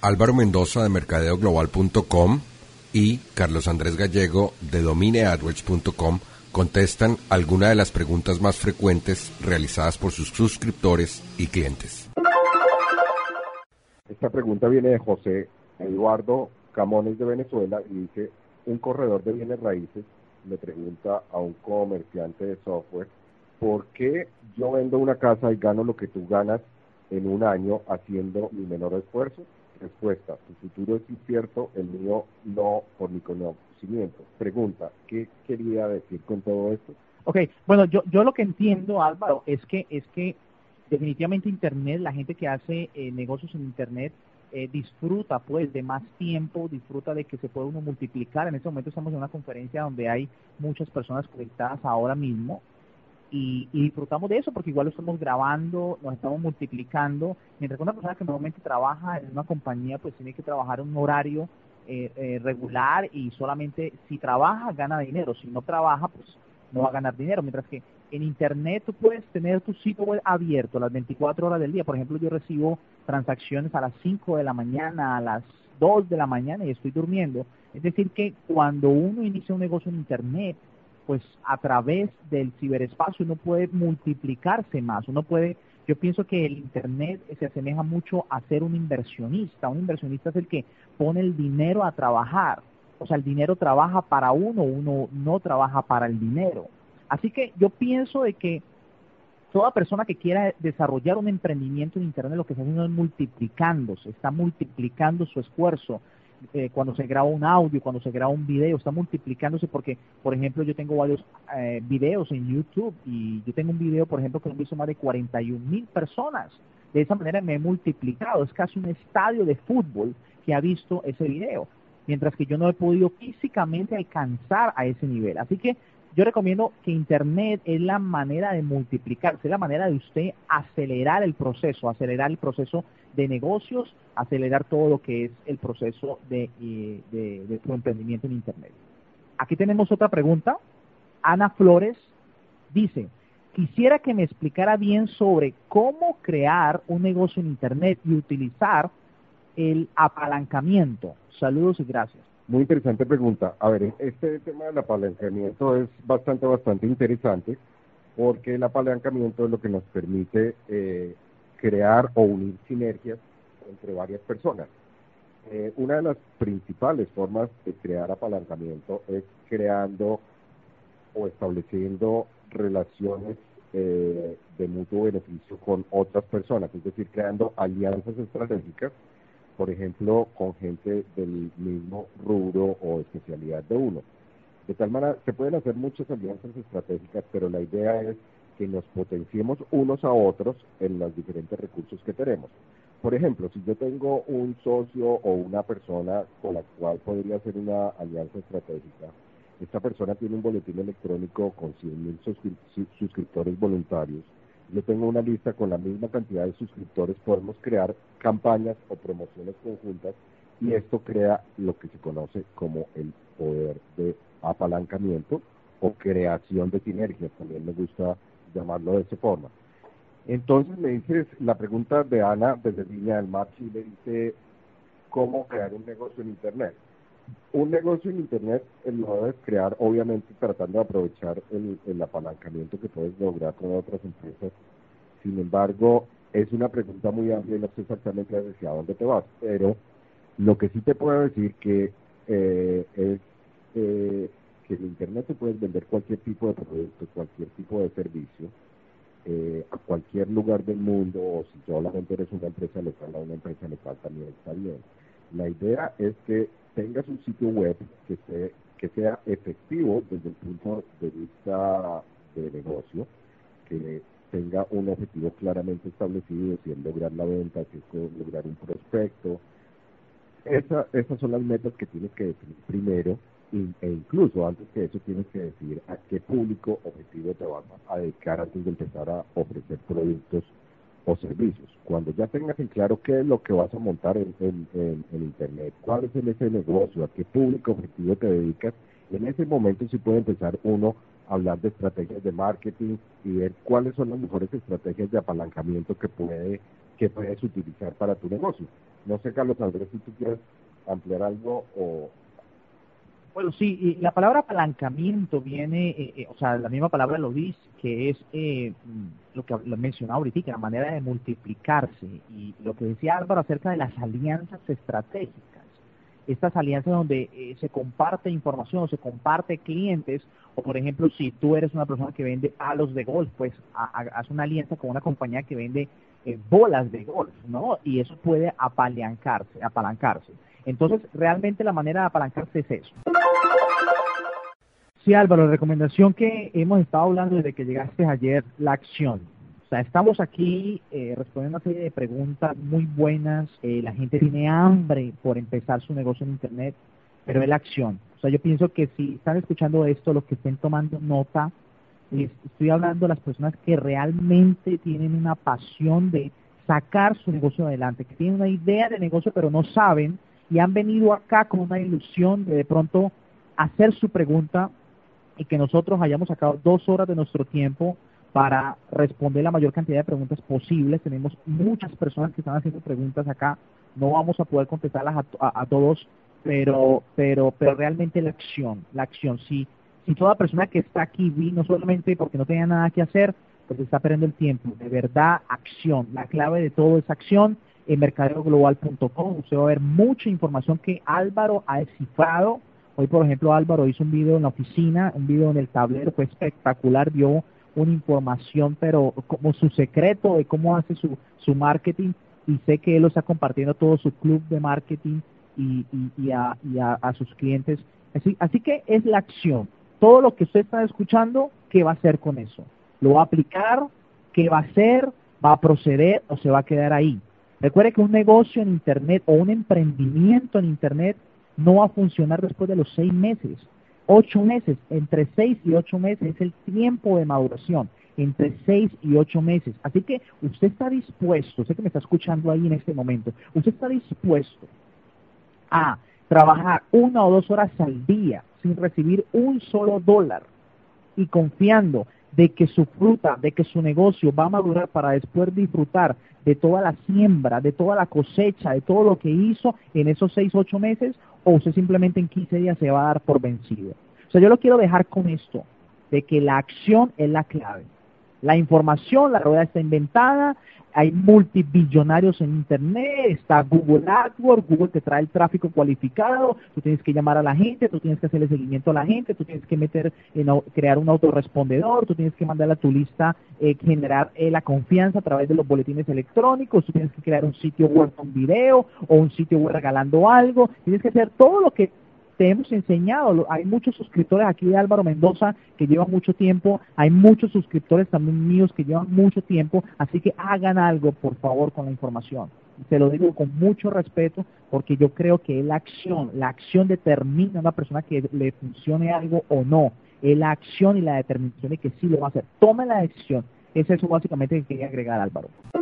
Álvaro Mendoza de mercadeoglobal.com y Carlos Andrés Gallego de domineadwords.com contestan algunas de las preguntas más frecuentes realizadas por sus suscriptores y clientes. Esta pregunta viene de José Eduardo Camones de Venezuela y dice: un corredor de bienes raíces le pregunta a un comerciante de software: ¿por qué yo vendo una casa y gano lo que tú ganas en un año haciendo mi menor esfuerzo? Respuesta: tu futuro es incierto, el mío no, por mi conocimiento. Pregunta: ¿qué quería decir con todo esto? Ok, bueno, yo lo que entiendo, Álvaro, es que definitivamente Internet, la gente que hace negocios en Internet, disfruta pues de más tiempo, disfruta de que se puede uno multiplicar. En este momento estamos en una conferencia donde hay muchas personas conectadas ahora mismo, y disfrutamos de eso porque igual lo estamos grabando, nos estamos multiplicando, mientras que una persona que normalmente trabaja en una compañía pues tiene que trabajar un horario regular, y solamente si trabaja gana dinero, si no trabaja pues no va a ganar dinero, mientras que en Internet tú puedes tener tu sitio web abierto las 24 horas del día. Por ejemplo, yo recibo transacciones a las 5 de la mañana, a las 2 de la mañana y estoy durmiendo. Es decir que cuando uno inicia un negocio en Internet, pues a través del ciberespacio uno puede multiplicarse más, yo pienso que el Internet se asemeja mucho a ser un inversionista es el que pone el dinero a trabajar, o sea, el dinero trabaja para uno no trabaja para el dinero. Así que yo pienso de que toda persona que quiera desarrollar un emprendimiento en Internet lo que está haciendo es multiplicándose, está multiplicando su esfuerzo. Cuando se graba un audio, cuando se graba un video, está multiplicándose porque, por ejemplo, yo tengo varios videos en YouTube, y yo tengo un video, por ejemplo, que lo han visto más de 41,000 personas. De esa manera me he multiplicado, es casi un estadio de fútbol que ha visto ese video, mientras que yo no he podido físicamente alcanzar a ese nivel. Así que yo recomiendo que Internet es la manera de multiplicarse, es la manera de usted acelerar el proceso de negocios, acelerar todo lo que es el proceso de tu emprendimiento en Internet. Aquí tenemos otra pregunta. Ana Flores dice: quisiera que me explicara bien sobre cómo crear un negocio en Internet y utilizar el apalancamiento. Saludos y gracias. Muy interesante pregunta. A ver, este tema del apalancamiento es bastante interesante, porque el apalancamiento es lo que nos permite crear o unir sinergias entre varias personas. Una de las principales formas de crear apalancamiento es creando o estableciendo relaciones de mutuo beneficio con otras personas, es decir, creando alianzas estratégicas, por ejemplo, con gente del mismo rubro o especialidad de uno. De tal manera, se pueden hacer muchas alianzas estratégicas, pero la idea es que nos potenciemos unos a otros en los diferentes recursos que tenemos. Por ejemplo, si yo tengo un socio o una persona con la cual podría hacer una alianza estratégica, esta persona tiene un boletín electrónico con 100,000 suscriptores voluntarios, yo tengo una lista con la misma cantidad de suscriptores, podemos crear campañas o promociones conjuntas, y esto crea lo que se conoce como el poder de apalancamiento o creación de sinergias, también me gusta llamarlo de esa forma. Entonces me dices, la pregunta de Ana desde Viña del Mar, Chile, dice: ¿cómo crear un negocio en Internet? Un negocio en Internet lo debes crear, obviamente, tratando de aprovechar el apalancamiento que puedes lograr con otras empresas. Sin embargo, es una pregunta muy amplia y no sé exactamente hacia dónde te vas, pero lo que sí te puedo decir que es que en Internet tú puedes vender cualquier tipo de producto, cualquier tipo de servicio, a cualquier lugar del mundo, o si solamente eres una empresa local, a una empresa local también está bien. La idea es que tengas un sitio web que sea efectivo desde el punto de vista de negocio, que tenga un objetivo claramente establecido, si es lograr la venta, si es lograr un prospecto. Esas son las metas que tienes que definir primero, e incluso antes que eso tienes que decidir a qué público objetivo te vas a dedicar antes de empezar a ofrecer productos o servicios. Cuando ya tengas en claro qué es lo que vas a montar en Internet, cuál es ese negocio, a qué público objetivo te dedicas, en ese momento sí puede empezar uno a hablar de estrategias de marketing y ver cuáles son las mejores estrategias de apalancamiento que que puedes utilizar para tu negocio. No sé, Carlos Andrés, si tú quieres ampliar algo o... Bueno, sí, y la palabra apalancamiento viene, o sea, la misma palabra lo dice, que es lo que lo mencionaba ahorita, la manera de multiplicarse. Y lo que decía Álvaro acerca de las alianzas estratégicas. Estas alianzas donde se comparte información, se comparte clientes, o por ejemplo, si tú eres una persona que vende palos de golf, pues haz una alianza con una compañía que vende bolas de golf, ¿no? Y eso puede apalancarse. Entonces, realmente la manera de apalancarse es eso. Sí, Álvaro, la recomendación que hemos estado hablando desde que llegaste ayer, la acción. O sea, estamos aquí respondiendo una serie de preguntas muy buenas. La gente tiene hambre por empezar su negocio en Internet, pero es la acción. O sea, yo pienso que si están escuchando esto, los que estén tomando nota, estoy hablando de las personas que realmente tienen una pasión de sacar su negocio adelante, que tienen una idea de negocio, pero no saben, y han venido acá con una ilusión de pronto hacer su pregunta y que nosotros hayamos sacado 2 horas de nuestro tiempo para responder la mayor cantidad de preguntas posibles. Tenemos muchas personas que están haciendo preguntas acá, no vamos a poder contestarlas a todos, pero realmente la acción, si toda persona que está aquí no solamente porque no tenía nada que hacer, pues está perdiendo el tiempo, de verdad, acción, la clave de todo es acción. En mercadeoglobal.com usted va a ver mucha información que Álvaro ha descifrado. Hoy, por ejemplo, Álvaro hizo un video en la oficina, un video en el tablero, fue espectacular, vio una información, pero como su secreto de cómo hace su marketing, y sé que él lo está compartiendo a todo su club de marketing y a sus clientes. Así que es la acción. Todo lo que usted está escuchando, ¿qué va a hacer con eso? ¿Lo va a aplicar? ¿Qué va a hacer? ¿Va a proceder o se va a quedar ahí? Recuerde que un negocio en Internet o un emprendimiento en Internet no va a funcionar después de los 6 meses. 8 meses, entre 6 y 8 meses es el tiempo de maduración, entre 6 y 8 meses. Así que usted está dispuesto, sé que me está escuchando ahí en este momento, usted está dispuesto a trabajar 1 o 2 horas al día sin recibir un solo dólar y confiando de que su fruta, de que su negocio va a madurar para después disfrutar de toda la siembra, de toda la cosecha, de todo lo que hizo en esos 6 o 8 meses, o usted simplemente en 15 días se va a dar por vencido. O sea, yo lo quiero dejar con esto, de que la acción es la clave. La información, la rueda está inventada, hay multibillonarios en Internet, está Google AdWords, Google te trae el tráfico cualificado, tú tienes que llamar a la gente, tú tienes que hacerle seguimiento a la gente, tú tienes que crear un autorrespondedor, tú tienes que mandarle a tu lista, generar la confianza a través de los boletines electrónicos, tú tienes que crear un sitio web con video o un sitio web regalando algo, tienes que hacer todo lo que te hemos enseñado. Hay muchos suscriptores aquí de Álvaro Mendoza que llevan mucho tiempo, hay muchos suscriptores también míos que llevan mucho tiempo, así que hagan algo, por favor, con la información. Se lo digo con mucho respeto, porque yo creo que es la acción determina a una persona que le funcione algo o no, es la acción y la determinación de que sí lo va a hacer. Tome la decisión. Es eso básicamente que quería agregar, Álvaro.